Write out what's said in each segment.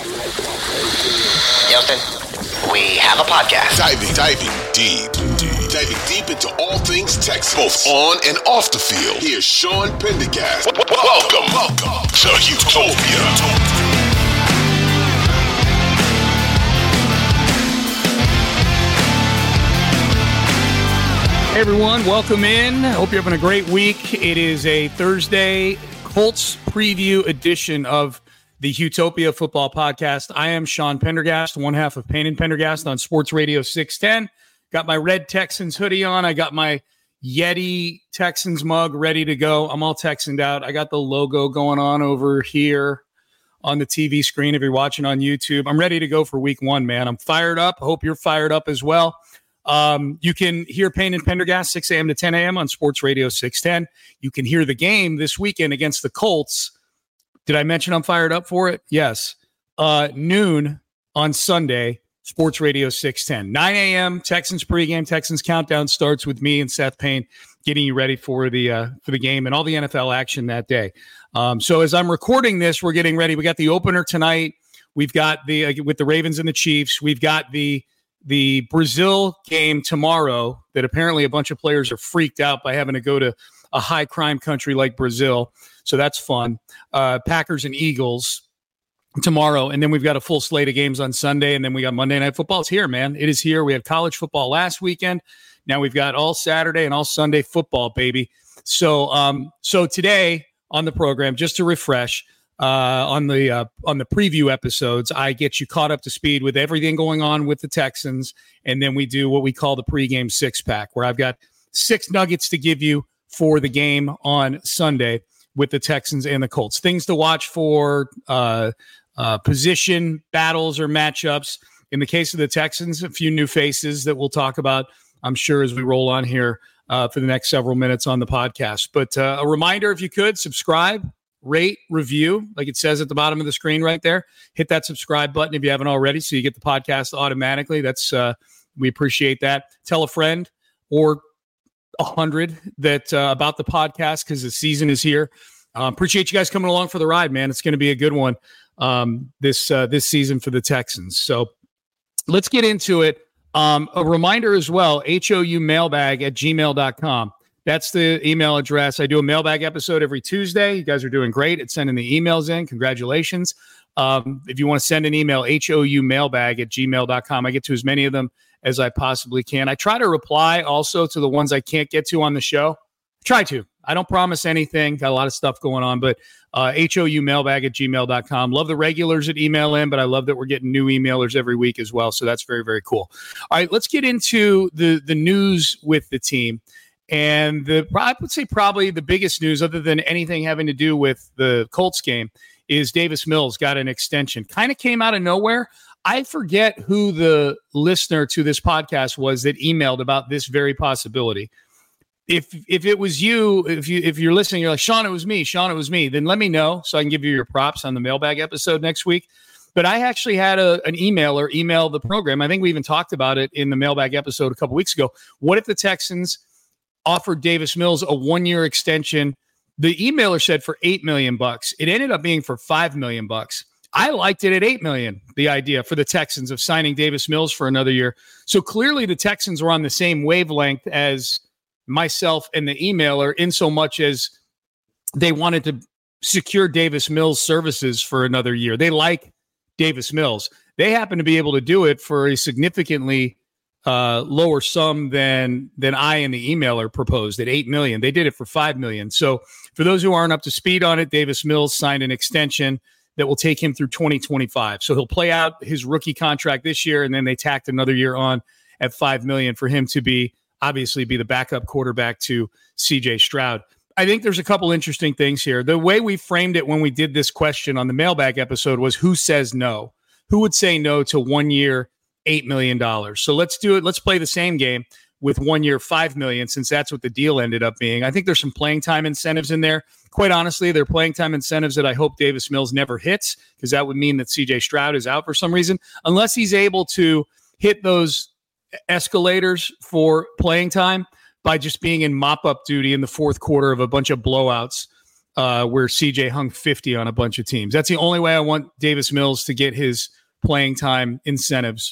Houston, we have a podcast. Diving deep into all things Texas, both on and off the field. Here's Sean Pendergast. Welcome to Houtopia. Hey everyone, welcome in. I hope you're having a great week. It is a Thursday Colts preview edition of the Houtopia Football Podcast. I am Sean Pendergast, one half of Payne and Pendergast on Sports Radio 610. Got my red Texans hoodie on. I got my Yeti Texans mug ready to go. I'm all Texaned out. I got the logo going on over here on the TV screen if you're watching on YouTube. I'm ready to go for week one, man. I'm fired up. I hope you're fired up as well. You can hear Payne and Pendergast 6 a.m. to 10 a.m. on Sports Radio 610. You can hear the game this weekend against the Colts. Did I mention I'm fired up for it? Yes. Noon on Sunday, Sports Radio 610. 9 a.m. Texans pregame. Texans countdown starts with me and Seth Payne getting you ready for the game and all the NFL action that day. So as I'm recording this, we're getting ready. We got the opener tonight. We've got the with the Ravens and the Chiefs. We've got the Brazil game tomorrow that apparently a bunch of players are freaked out by having to go to a high crime country like Brazil. So that's fun. Packers and Eagles tomorrow. And then we've got a full slate of games on Sunday. And then we got Monday Night Football. It's here, man. It is here. We had college football last weekend. Now we've got all Saturday and all Sunday football, baby. So today on the program, just to refresh, on the preview episodes, I get you caught up to speed with everything going on with the Texans, and then we do what we call the pregame six-pack, where I've got 6 nuggets to give you for the game on Sunday with the Texans and the Colts. Things to watch for, position battles or matchups. In the case of the Texans, a few new faces that we'll talk about, I'm sure, as we roll on here for the next several minutes on the podcast. But a reminder, if you could, subscribe, rate, review, like it says at the bottom of the screen right there. Hit that subscribe button if you haven't already, so you get the podcast automatically. That's we appreciate that. Tell a friend or 100 that about the podcast, because the season is here. Appreciate you guys coming along for the ride, man. It's going to be a good one this season for the Texans. So let's get into it. A reminder as well, houmailbag@gmail.com. That's the email address. I do a mailbag episode every Tuesday. You guys are doing great at sending the emails in. Congratulations. If you want to send an email, houmailbag@gmail.com. I get to as many of them as I possibly can. I try to reply also to the ones I can't get to on the show. Try to. I don't promise anything. Got a lot of stuff going on, but houmailbag@gmail.com. Love the regulars that email in, but I love that we're getting new emailers every week as well. So that's very, very cool. All right, let's get into the news with the team. And I would say probably the biggest news, other than anything having to do with the Colts game, is Davis Mills got an extension. Kind of came out of nowhere. I forget who the listener to this podcast was that emailed about this very possibility. If it was you, if you're listening, you're like, Sean, it was me, then let me know so I can give you your props on the mailbag episode next week. But I actually had an emailer email the program. I think we even talked about it in the mailbag episode a couple weeks ago. What if the Texans offered Davis Mills a 1-year extension? The emailer said for $8 million. It ended up being for $5 million. I liked it at $8 million, the idea for the Texans of signing Davis Mills for another year. So clearly the Texans were on the same wavelength as myself and the emailer, in so much as they wanted to secure Davis Mills services for another year. They like Davis Mills. They happen to be able to do it for a significantly lower sum than I and the emailer proposed at $8 million. They did it for $5 million. So for those who aren't up to speed on it, Davis Mills signed an extension that will take him through 2025. So he'll play out his rookie contract this year, and then they tacked another year on at $5 million for him to obviously be the backup quarterback to CJ Stroud. I think there's a couple interesting things here. The way we framed it when we did this question on the mailbag episode was, who says no? Who would say no to 1 year, $8 million? So let's do it. Let's play the same game with 1 year, $5 million, since that's what the deal ended up being. I think there's some playing time incentives in there. Quite honestly, they're playing time incentives that I hope Davis Mills never hits, because that would mean that CJ Stroud is out for some reason, unless he's able to hit those escalators for playing time by just being in mop-up duty in the fourth quarter of a bunch of blowouts where CJ hung 50 on a bunch of teams. That's the only way I want Davis Mills to get his playing time incentives.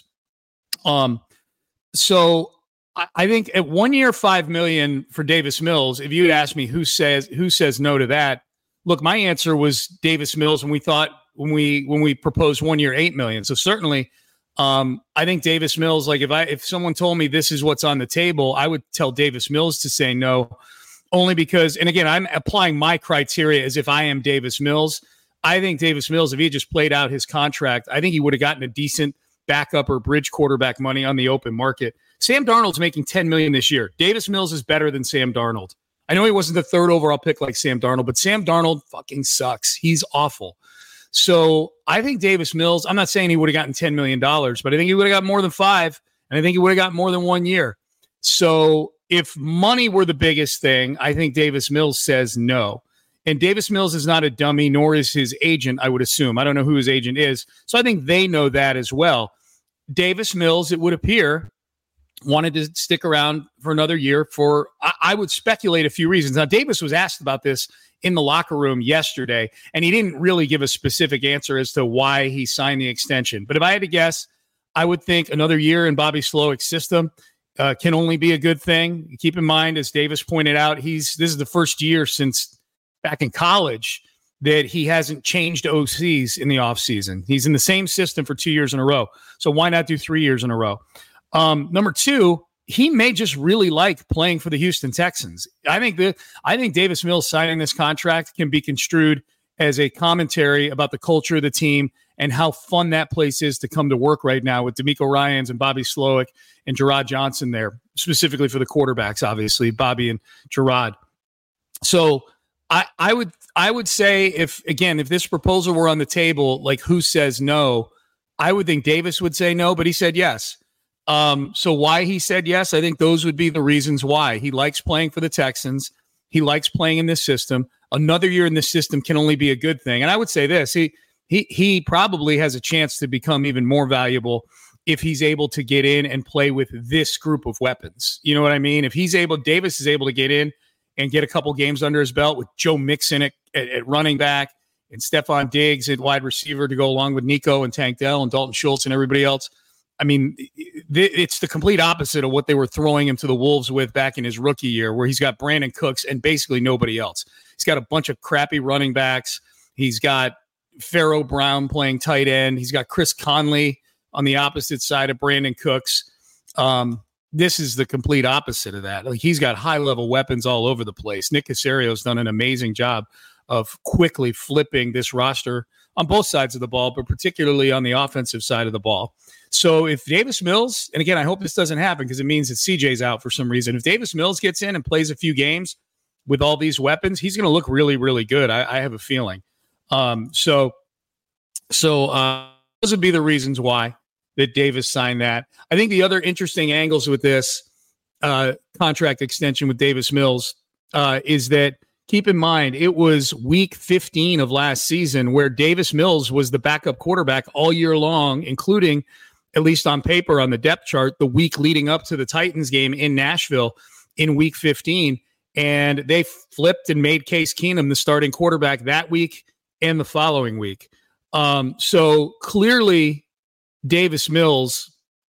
So I think at 1 year, $5 million for Davis Mills, if you had asked me who says no to that, look, my answer was Davis Mills, and we thought when we proposed 1 year, $8 million. So certainly, I think Davis Mills, like if someone told me this is what's on the table, I would tell Davis Mills to say no, only because, and again, I'm applying my criteria as if I am Davis Mills. I think Davis Mills, if he had just played out his contract, I think he would have gotten a decent backup or bridge quarterback money on the open market. Sam Darnold's making $10 million this year. Davis Mills is better than Sam Darnold. I know he wasn't the third overall pick like Sam Darnold, but Sam Darnold fucking sucks. He's awful. So I think Davis Mills, I'm not saying he would have gotten $10 million, but I think he would have got more than 5, and I think he would have got more than 1 year. So if money were the biggest thing, I think Davis Mills says no. And Davis Mills is not a dummy, nor is his agent, I would assume. I don't know who his agent is. So I think they know that as well. Davis Mills, it would appear, wanted to stick around for another year for, I would speculate, a few reasons. Now, Davis was asked about this in the locker room yesterday, and he didn't really give a specific answer as to why he signed the extension. But if I had to guess, I would think another year in Bobby Slowick's system can only be a good thing. Keep in mind, as Davis pointed out, this is the first year since back in college that he hasn't changed OCs in the offseason. He's in the same system for 2 years in a row. So why not do 3 years in a row? Number two, he may just really like playing for the Houston Texans. I think Davis Mills signing this contract can be construed as a commentary about the culture of the team and how fun that place is to come to work right now with DeMeco Ryans and Bobby Slowick and Gerard Johnson there, specifically for the quarterbacks, obviously, Bobby and Gerard. So I would say if this proposal were on the table, like who says no, I would think Davis would say no, but he said yes. So why he said yes, I think those would be the reasons why. He likes playing for the Texans. He likes playing in this system. Another year in this system can only be a good thing. And I would say this, he probably has a chance to become even more valuable if he's able to get in and play with this group of weapons. You know what I mean? If Davis is able to get in and get a couple games under his belt with Joe Mixon at running back and Stephon Diggs at wide receiver to go along with Nico and Tank Dell and Dalton Schultz and everybody else. I mean, it's the complete opposite of what they were throwing him to the Wolves with back in his rookie year, where he's got Brandon Cooks and basically nobody else. He's got a bunch of crappy running backs. He's got Pharaoh Brown playing tight end. He's got Chris Conley on the opposite side of Brandon Cooks. This is the complete opposite of that. Like, he's got high-level weapons all over the place. Nick Caserio's done an amazing job of quickly flipping this roster on both sides of the ball, but particularly on the offensive side of the ball. So if Davis Mills, and again, I hope this doesn't happen because it means that CJ's out for some reason. If Davis Mills gets in and plays a few games with all these weapons, he's going to look really, really good. I have a feeling. So those would be the reasons why that Davis signed that. I think the other interesting angles with this contract extension with Davis Mills is that, keep in mind, it was week 15 of last season where Davis Mills was the backup quarterback all year long, including, at least on paper on the depth chart, the week leading up to the Titans game in Nashville in week 15. And they flipped and made Case Keenum the starting quarterback that week and the following week. So clearly Davis Mills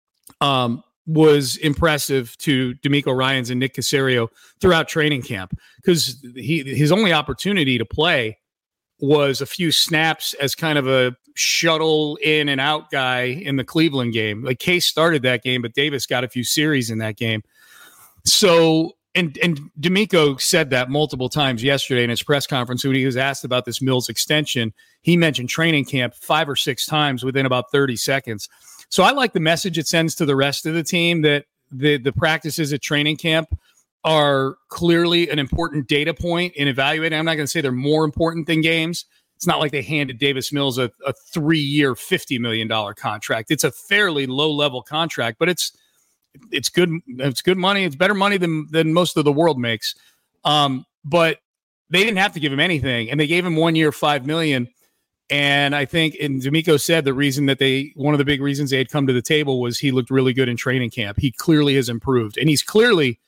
was impressive to DeMeco Ryans and Nick Caserio throughout training camp, because his only opportunity to play was a few snaps as kind of a shuttle in and out guy in the Cleveland game. Like, Case started that game, but Davis got a few series in that game. So, and DeMeco said that multiple times yesterday in his press conference when he was asked about this Mills extension. He mentioned training camp 5 or 6 times within about 30 seconds. So I like the message it sends to the rest of the team that the practices at training camp are clearly an important data point in evaluating. I'm not going to say they're more important than games. It's not like they handed Davis Mills a 3-year, $50 million contract. It's a fairly low-level contract, but it's good. It's good money. It's better money than most of the world makes. But they didn't have to give him anything, and they gave him 1 year, $5 million. And I think, and DeMeco said the reason that one of the big reasons they had come to the table was he looked really good in training camp. He clearly has improved, and he's clearly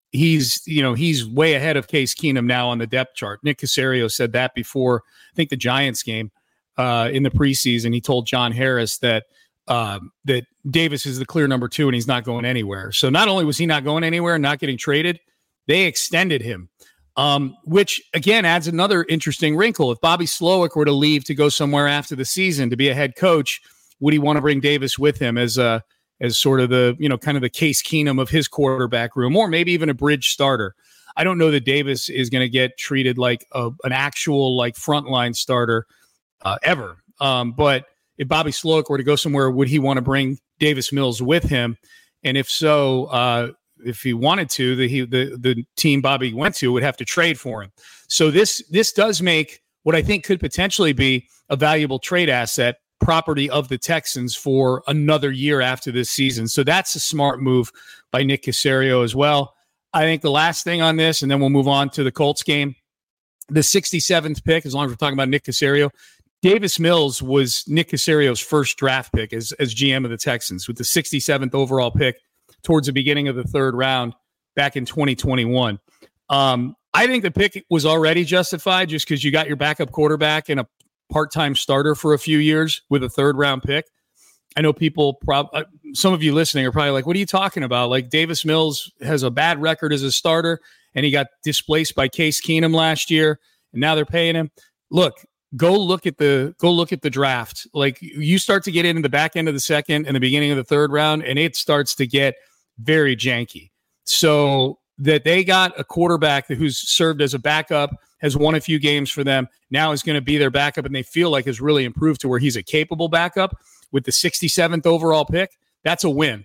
he's way ahead of Case Keenum now on the depth chart. Nick Caserio said that before, I think, the Giants game in the preseason. He told John Harris that Davis is the clear number 2 and he's not going anywhere. So not only was he not going anywhere and not getting traded, they extended him, which again adds another interesting wrinkle. If Bobby Slowick were to leave to go somewhere after the season to be a head coach, would he want to bring Davis with him as sort of the, kind of the Case Keenum of his quarterback room, or maybe even a bridge starter? I don't know that Davis is going to get treated like an actual like frontline starter ever. But if Bobby Slowick were to go somewhere, would he want to bring Davis Mills with him? And if so, if he wanted to, the team Bobby went to would have to trade for him. So this does make what I think could potentially be a valuable trade asset, property of the Texans for another year after this season. So that's a smart move by Nick Caserio as well. I think the last thing on this, and then we'll move on to the Colts game, the 67th pick, as long as we're talking about Nick Caserio, Davis Mills was Nick Caserio's first draft pick as GM of the Texans, with the 67th overall pick towards the beginning of the 3rd round back in 2021. I think the pick was already justified just because you got your backup quarterback and a part-time starter for a few years with a 3rd round pick. I know people, some of you listening are probably like, what are you talking about? Like, Davis Mills has a bad record as a starter and he got displaced by Case Keenum last year and now they're paying him. Look, go look at the draft. Like, you start to get into the back end of the 2nd and the beginning of the 3rd round, and it starts to get very janky. So that they got a quarterback who's served as a backup, has won a few games for them, now is going to be their backup, and they feel like has really improved to where he's a capable backup with the 67th overall pick. That's a win.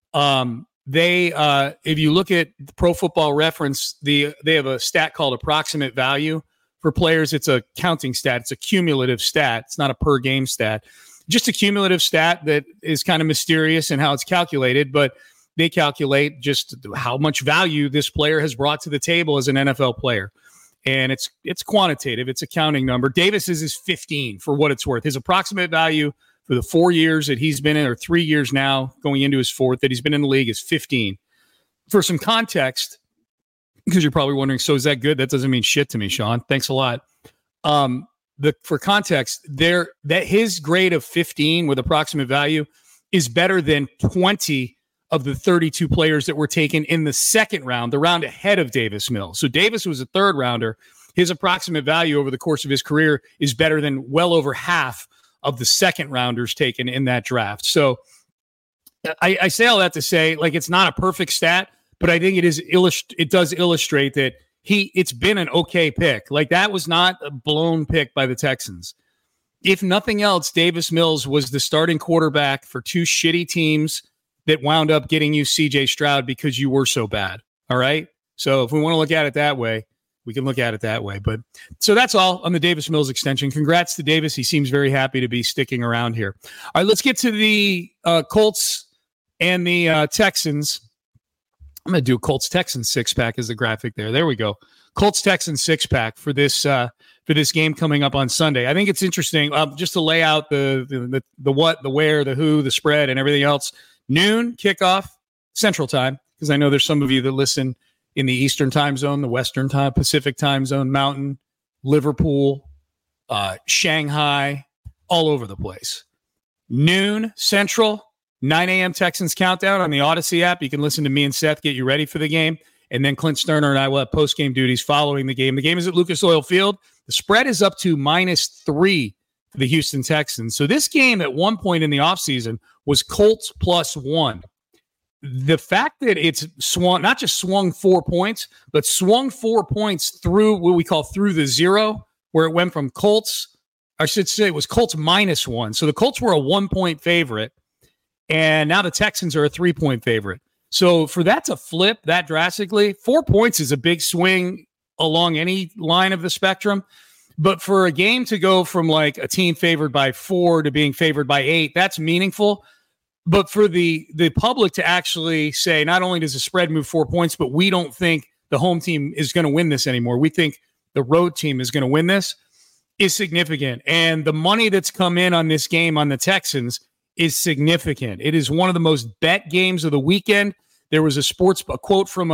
If you look at Pro Football Reference, they have a stat called approximate value for players. It's a counting stat. It's a cumulative stat. It's not a per game stat. Just a cumulative stat that is kind of mysterious in how it's calculated, but they calculate just how much value this player has brought to the table as an NFL player. And it's quantitative. It's a counting number. Davis's is 15 for what it's worth. His approximate value for the 4 years that he's been in, or 3 years now going into his 4th that he's been in the league, is 15. For some context, because you're probably wondering, so is that good? That doesn't mean shit to me, Sean. Thanks a lot. For context, that his grade of 15 with approximate value is better than 20 of the 32 players that were taken in the 2nd round, the round ahead of Davis Mills. So Davis was a 3rd rounder. His approximate value over the course of his career is better than well over half of the 2nd rounders taken in that draft. So I say all that to say, like, it's not a perfect stat, but I think it does illustrate that it's been an okay pick. Like, that was not a blown pick by the Texans. If nothing else, Davis Mills was the starting quarterback for 2 shitty teams that wound up getting you CJ Stroud because you were so bad. All right. So if we want to look at it that way, we can look at it that way. But so that's all on the Davis Mills extension. Congrats to Davis. He seems very happy to be sticking around here. All right, let's get to the Colts and the Texans. I'm going to do a Colts-Texans 6-pack as the graphic there. There we go. Colts-Texans 6-pack for this game coming up on Sunday. I think it's interesting just to lay out the what, the where, the who, the spread, and everything else. Noon kickoff Central Time, because I know there's some of you that listen in the Eastern Time Zone, the Western Time, Pacific Time Zone, Mountain, Liverpool, Shanghai, all over the place. Noon Central, 9 a.m. Texans Countdown on the Odyssey app. You can listen to me and Seth get you ready for the game. And then Clint Sterner and I will have post-game duties following the game. The game is at Lucas Oil Field. The spread is up to -3 for the Houston Texans. So this game at one point in the offseason was Colts +1. The fact that it's not just swung 4 points, but swung 4 points through what we call through the zero, where it went from Colts, I should say it was Colts -1. So the Colts were a 1-point favorite, and now the Texans are a 3-point favorite. So for that to flip that drastically, 4 points is a big swing along any line of the spectrum. But for a game to go from like a team favored by 4 to being favored by 8, that's meaningful. But for the public to actually say, not only does the spread move 4 points, but we don't think the home team is going to win this anymore. We think the road team is going to win this, is significant. And the money that's come in on this game on the Texans is significant. It is one of the most bet games of the weekend. There was a quote from a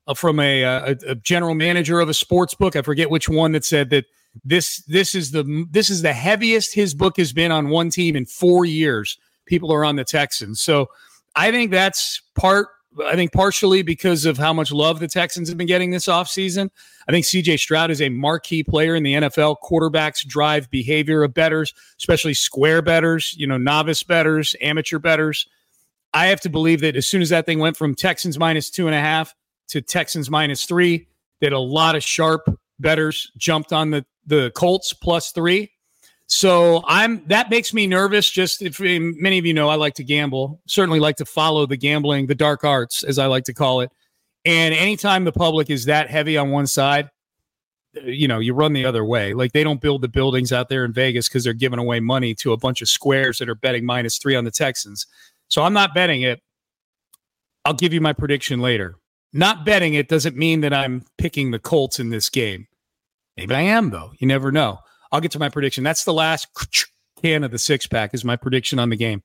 from a general manager of a sports book. I forget which one, that said that this is the heaviest his book has been on one team in 4 years. People are on the Texans. So I think that's partially because of how much love the Texans have been getting this offseason. I think CJ Stroud is a marquee player in the NFL. Quarterbacks drive behavior of bettors, especially square bettors, novice bettors, amateur bettors. I have to believe that as soon as that thing went from Texans -2.5 to Texans -3, that a lot of sharp bettors jumped on the Colts +3. So that makes me nervous. Just if many of you know, I like to gamble, certainly like to follow the gambling, the dark arts, as I like to call it. And anytime the public is that heavy on one side, you run the other way. Like, they don't build the buildings out there in Vegas because they're giving away money to a bunch of squares that are betting -3 on the Texans. So I'm not betting it. I'll give you my prediction later. Not betting it doesn't mean that I'm picking the Colts in this game. Maybe I am, though. You never know. I'll get to my prediction. That's the last can of the six-pack is my prediction on the game.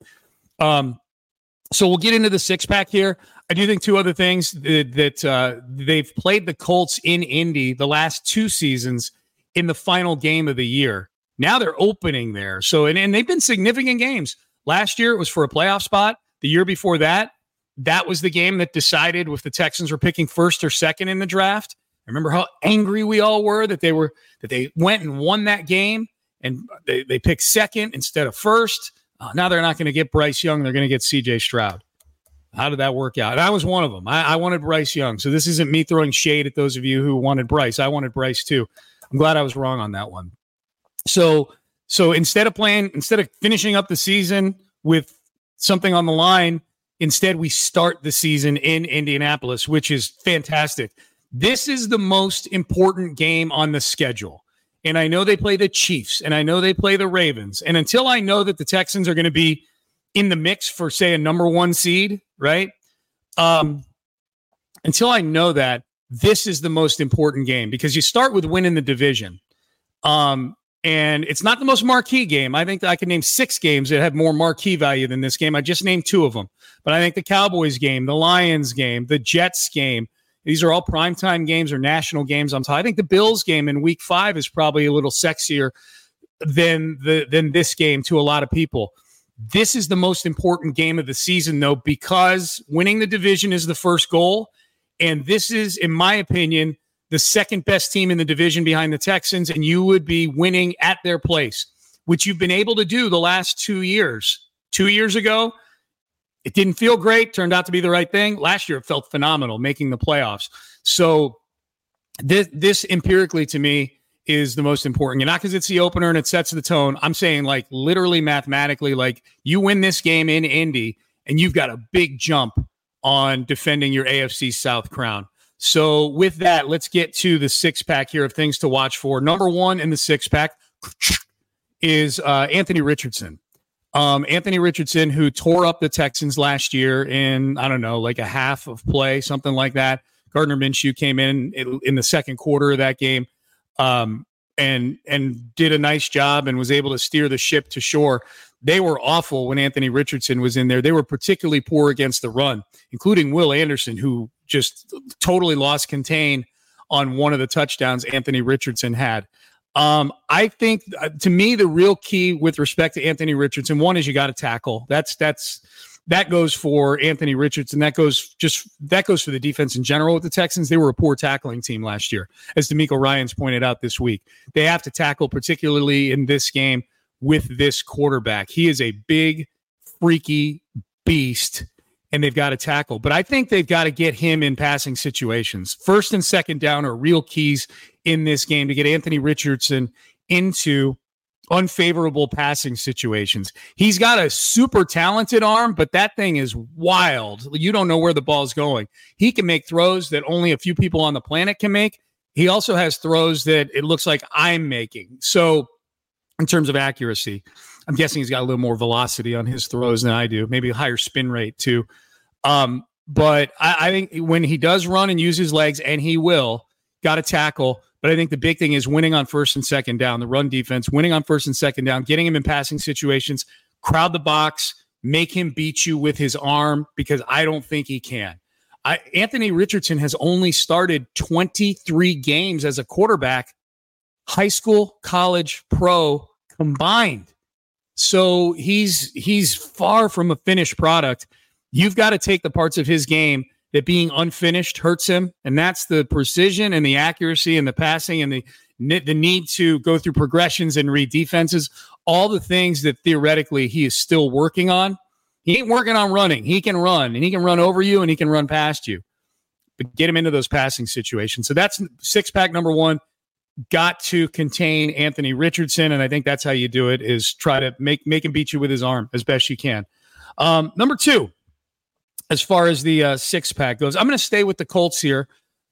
So we'll get into the six-pack here. I do think two other things that they've played the Colts in Indy the last 2 seasons in the final game of the year. Now they're opening there. So, and they've been significant games. Last year, it was for a playoff spot. The year before that, that was the game that decided if the Texans were picking first or second in the draft. I remember how angry we all were that they went and won that game, and they picked second instead of first. Now they're not going to get Bryce Young. They're going to get CJ Stroud. How did that work out? And I was one of them. I wanted Bryce Young. So this isn't me throwing shade at those of you who wanted Bryce. I wanted Bryce too. I'm glad I was wrong on that one. So instead of finishing up the season with something on the line, instead we start the season in Indianapolis, which is fantastic. This is the most important game on the schedule. And I know they play the Chiefs, and I know they play the Ravens. And until I know that the Texans are going to be in the mix for, say, a number 1 seed, right? Until I know that, this is the most important game, because you start with winning the division. And it's not the most marquee game. I think that I can name 6 games that have more marquee value than this game. I just named 2 of them. But I think the Cowboys game, the Lions game, the Jets game, these are all primetime games or national games. I think the Bills game in week 5 is probably a little sexier than this game to a lot of people. This is the most important game of the season, though, because winning the division is the first goal. And this is, in my opinion, the second best team in the division behind the Texans, and you would be winning at their place, which you've been able to do the last 2 years. 2 years ago, it didn't feel great, turned out to be the right thing. Last year, it felt phenomenal, making the playoffs. So this empirically, to me, is the most important. And not because it's the opener and it sets the tone. I'm saying, like, literally mathematically, like, you win this game in Indy, and you've got a big jump on defending your AFC South crown. So with that, let's get to the six-pack here of things to watch for. Number 1 in the six-pack is Anthony Richardson. Anthony Richardson, who tore up the Texans last year in, I don't know, like a half of play, something like that. Gardner Minshew came in the second quarter of that game and did a nice job and was able to steer the ship to shore. They were awful when Anthony Richardson was in there. They were particularly poor against the run, including Will Anderson, who just totally lost contain on one of the touchdowns Anthony Richardson had. I think, to me, the real key with respect to Anthony Richardson, one is you got to tackle. That goes for Anthony Richardson. That goes for the defense in general with the Texans. They were a poor tackling team last year, as DeMeco Ryans pointed out this week. They have to tackle, particularly in this game with this quarterback. He is a big, freaky beast, and they've got to tackle. But I think they've got to get him in passing situations. First and second down are real keys in this game to get Anthony Richardson into unfavorable passing situations. He's got a super talented arm, but that thing is wild. You don't know where the ball's going. He can make throws that only a few people on the planet can make. He also has throws that it looks like I'm making. So in terms of accuracy, I'm guessing he's got a little more velocity on his throws than I do, maybe a higher spin rate too. But I think when he does run and use his legs, and he will, got to tackle. But I think the big thing is winning on first and second down, the run defense, winning on first and second down, getting him in passing situations, crowd the box, make him beat you with his arm, because I don't think he can. Anthony Richardson has only started 23 games as a quarterback, high school, college, pro combined. So he's far from a finished product. You've got to take the parts of his game that being unfinished hurts him, and that's the precision and the accuracy and the passing and the need to go through progressions and read defenses, all the things that theoretically he is still working on. He ain't working on running. He can run, and he can run over you, and he can run past you. But get him into those passing situations. So that's six-pack number one. Got to contain Anthony Richardson, and I think that's how you do it, is try to make him beat you with his arm as best you can. Number two, as far as the six-pack goes, I'm going to stay with the Colts here.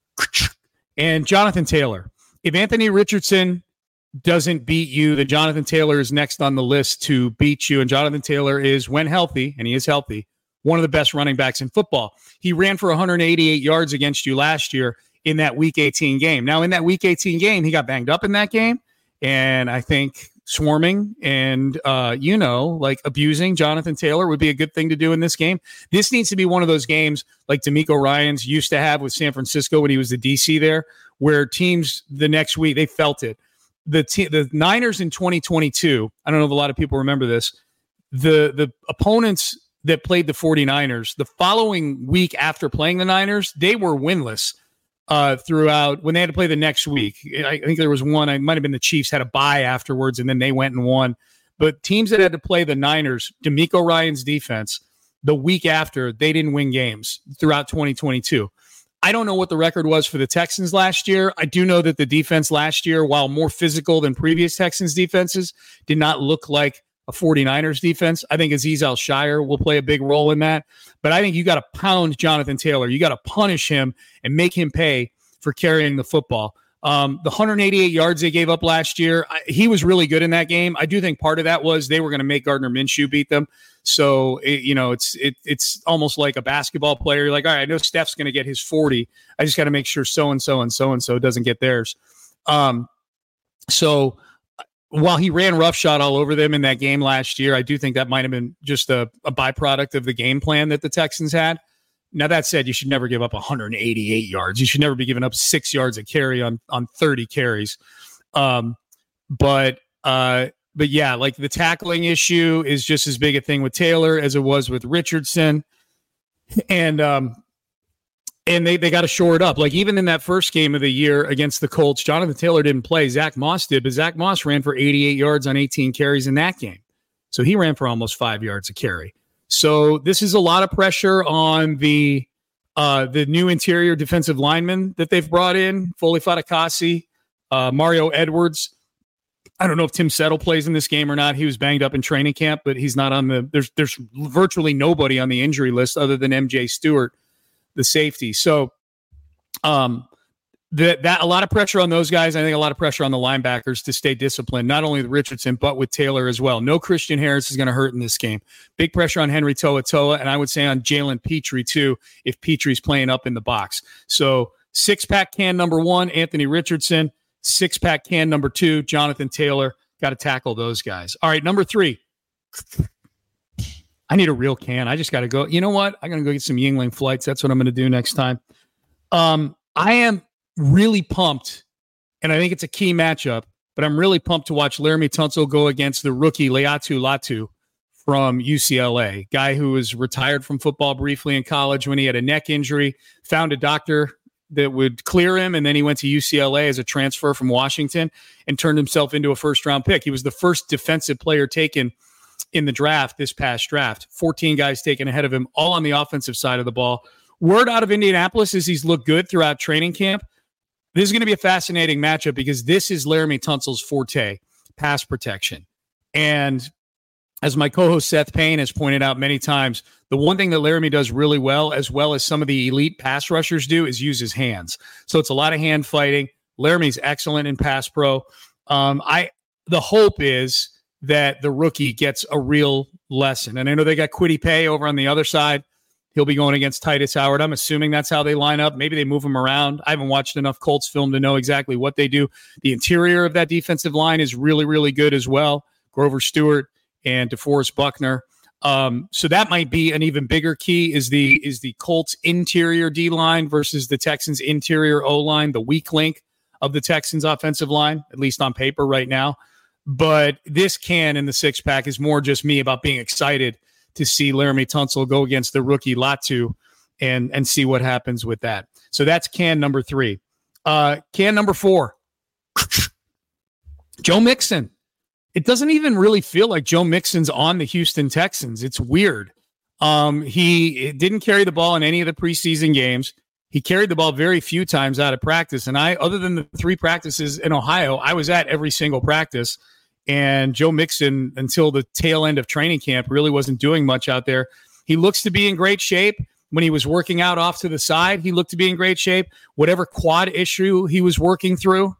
And Jonathan Taylor. If Anthony Richardson doesn't beat you, then Jonathan Taylor is next on the list to beat you. And Jonathan Taylor is, when healthy, and he is healthy, one of the best running backs in football. He ran for 188 yards against you last year in that Week 18 game. Now, in that Week 18 game, he got banged up in that game. And I think swarming and, abusing Jonathan Taylor would be a good thing to do in this game. This needs to be one of those games like DeMeco Ryans used to have with San Francisco when he was the DC there, where teams the next week, they felt it. The Niners in 2022, I don't know if a lot of people remember this, the opponents that played the 49ers, the following week after playing the Niners, they were winless throughout when they had to play the next week. I think there was one, it might have been the Chiefs had a bye afterwards, and then they went and won. But teams that had to play the Niners, DeMeco Ryans defense, the week after, they didn't win games throughout 2022. I don't know what the record was for the Texans last year. I do know that the defense last year, while more physical than previous Texans defenses, did not look like a 49ers defense. I think Azeez Al-Shaair will play a big role in that. But I think you got to pound Jonathan Taylor. You got to punish him and make him pay for carrying the football. The 188 yards they gave up last year, he was really good in that game. I do think part of that was they were going to make Gardner Minshew beat them. So, it's almost like a basketball player. You're like, all right, I know Steph's going to get his 40. I just got to make sure so-and-so and so-and-so doesn't get theirs. So while he ran roughshod all over them in that game last year, I do think that might have been just a byproduct of the game plan that the Texans had. Now, that said, you should never give up 188 yards. You should never be giving up 6 yards a carry on 30 carries. But yeah, like the tackling issue is just as big a thing with Taylor as it was with Richardson. And they got to shore it up. Like even in that first game of the year against the Colts, Jonathan Taylor didn't play. Zach Moss did, but Zach Moss ran for 88 yards on 18 carries in that game. So he ran for almost 5 yards a carry. So this is a lot of pressure on the new interior defensive lineman that they've brought in, Foley Fatukasi, Mario Edwards. I don't know if Tim Settle plays in this game or not. He was banged up in training camp, but he's not on there's virtually nobody on the injury list other than MJ Stewart, the safety. So that a lot of pressure on those guys. I think a lot of pressure on the linebackers to stay disciplined, not only with Richardson, but with Taylor as well. No Christian Harris is going to hurt in this game. Big pressure on Henry To'oTo'o, and I would say on Jalen Petrie too, if Petrie's playing up in the box. So six-pack can number one, Anthony Richardson. Six-pack can number two, Jonathan Taylor. Got to tackle those guys. All right, number three. I need a real can. I just got to go. You know what? I'm going to go get some Yingling Flights. That's what I'm going to do next time. I am really pumped, and I think it's a key matchup, but I'm really pumped to watch Laramie Tunsil go against the rookie Laiatu Latu from UCLA, guy who was retired from football briefly in college when he had a neck injury, found a doctor that would clear him, and then he went to UCLA as a transfer from Washington and turned himself into a first-round pick. He was the first defensive player taken in the draft, this past draft. 14 guys taken ahead of him, all on the offensive side of the ball. Word out of Indianapolis is he's looked good throughout training camp. This is going to be a fascinating matchup because this is Laramie Tunsil's forte, pass protection. And as my co-host Seth Payne has pointed out many times, the one thing that Laramie does really well, as well as some of the elite pass rushers do, is use his hands. So it's a lot of hand fighting. Laramie's excellent in pass pro. The hope is that the rookie gets a real lesson. And I know they got Kwity Paye over on the other side. He'll be going against Titus Howard. I'm assuming that's how they line up. Maybe they move him around. I haven't watched enough Colts film to know exactly what they do. The interior of that defensive line is really, really good as well. Grover Stewart and DeForest Buckner. So that might be an even bigger key is the Colts interior D line versus the Texans interior O line, the weak link of the Texans offensive line, at least on paper right now. But this can in the 6-pack is more just me about being excited to see Laremy Tunsil go against the rookie Latu and see what happens with that. So that's can number 3. Can number 4, Joe Mixon. It doesn't even really feel like Joe Mixon's on the Houston Texans. It's weird. He didn't carry the ball in any of the preseason games. He carried the ball very few times out of practice. And other than the 3 practices in Ohio, I was at every single practice. And Joe Mixon, until the tail end of training camp, really wasn't doing much out there. He looks to be in great shape. When he was working out off to the side, he looked to be in great shape. Whatever quad issue he was working through,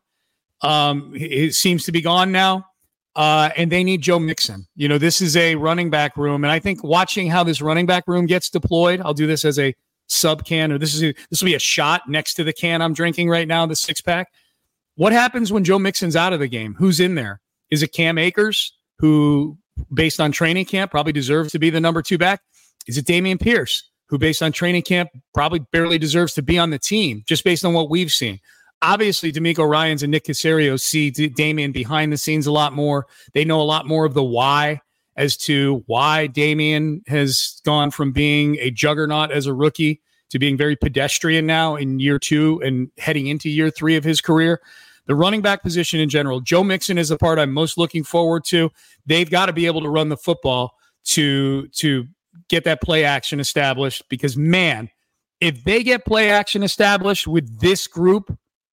it seems to be gone now. And they need Joe Mixon. This is a running back room. And I think watching how this running back room gets deployed, I'll do this as a sub can, or this will be a shot next to the can I'm drinking right now, the 6-pack. What happens when Joe Mixon's out of the game? Who's in there? Is it Cam Akers, who, based on training camp, probably deserves to be the number 2 back? Is it Dameon Pierce, who, based on training camp, probably barely deserves to be on the team, just based on what we've seen? Obviously, D'Amico Ryans and Nick Caserio see Dameon behind the scenes a lot more. They know a lot more of the why as to why Dameon has gone from being a juggernaut as a rookie to being very pedestrian now in year 2 and heading into year 3 of his career. The running back position in general, Joe Mixon is the part I'm most looking forward to. They've got to be able to run the football to get that play action established because, man, if they get play action established with this group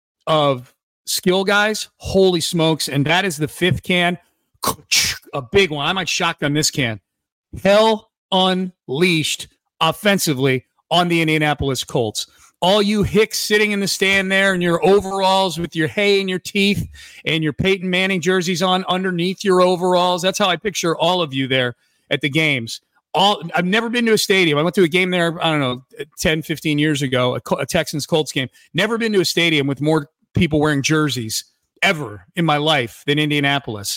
of skill guys, holy smokes. And that is the 5th can, a big one. I might shotgun this can. Hell unleashed offensively on the Indianapolis Colts. All you hicks sitting in the stand there in your overalls with your hay in your teeth and your Peyton Manning jerseys on underneath your overalls. That's how I picture all of you there at the games. I've never been to a stadium. I went to a game there, 10, 15 years ago, a Texans-Colts game. Never been to a stadium with more people wearing jerseys ever in my life than Indianapolis.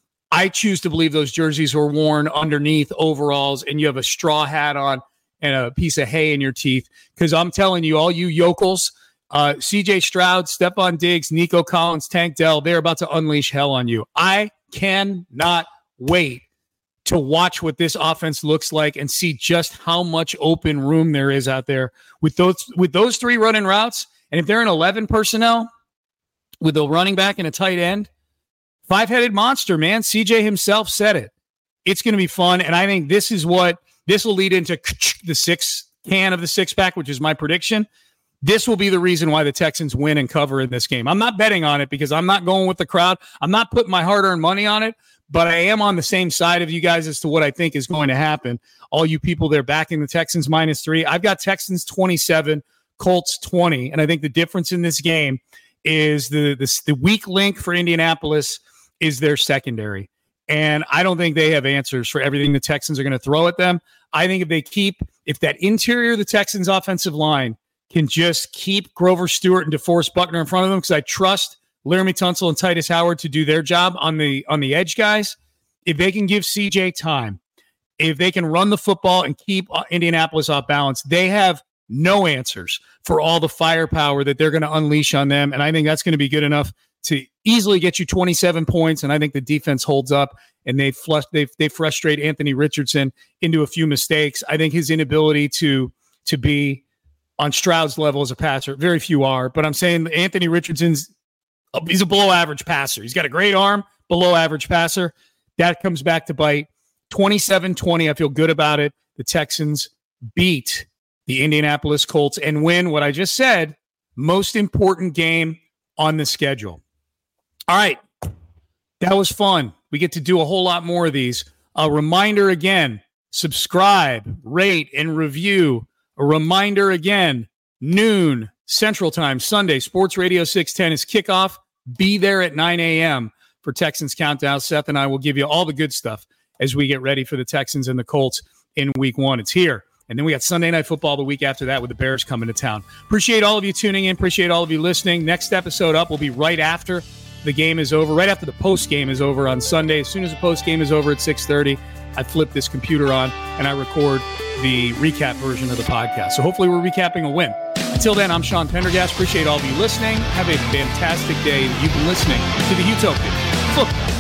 I choose to believe those jerseys were worn underneath overalls and you have a straw hat on and a piece of hay in your teeth. Because I'm telling you, all you yokels, C.J. Stroud, Stephon Diggs, Nico Collins, Tank Dell, they're about to unleash hell on you. I cannot wait to watch what this offense looks like and see just how much open room there is out there with those 3 running routes. And if they're in 11 personnel with a running back and a tight end, 5-headed monster, man. CJ himself said it. It's going to be fun. And I think this will lead into the 6 can of the 6-pack, which is my prediction. This will be the reason why the Texans win and cover in this game. I'm not betting on it because I'm not going with the crowd. I'm not putting my hard-earned money on it, but I am on the same side of you guys as to what I think is going to happen. All you people there backing the Texans -3. I've got Texans 27, Colts 20. And I think the difference in this game is the weak link for Indianapolis is their secondary. And I don't think they have answers for everything the Texans are going to throw at them. I think if that interior of the Texans offensive line can just keep Grover Stewart and DeForest Buckner in front of them, because I trust Laremy Tunsil and Titus Howard to do their job on the edge guys. If they can give CJ time, if they can run the football and keep Indianapolis off balance, they have no answers for all the firepower that they're going to unleash on them. And I think that's going to be good enough to easily get you 27 points. And I think the defense holds up and they frustrate Anthony Richardson into a few mistakes. I think his inability to be on Stroud's level as a passer, very few are, but I'm saying Anthony Richardson's he's a below average passer. He's got a great arm, below average passer. That comes back to bite. 27-20. I feel good about it. The Texans beat the Indianapolis Colts and win what I just said, most important game on the schedule. All right. That was fun. We get to do a whole lot more of these. A reminder again, subscribe, rate, and review. A reminder again, noon Central Time, Sunday, Sports Radio 610 is kickoff. Be there at 9 a.m. for Texans Countdown. Seth and I will give you all the good stuff as we get ready for the Texans and the Colts in week 1. It's here. And then we got Sunday Night Football the week after that with the Bears coming to town. Appreciate all of you tuning in. Appreciate all of you listening. Next episode up will be right after the game is over, right after the post game is over on Sunday. As soon as the post game is over at 6:30, I flip this computer on and I record the recap version of the podcast. So hopefully we're recapping a win. Until then, I'm Sean Pendergast. Appreciate all of you listening. Have a fantastic day. You've been listening to the Utopia Football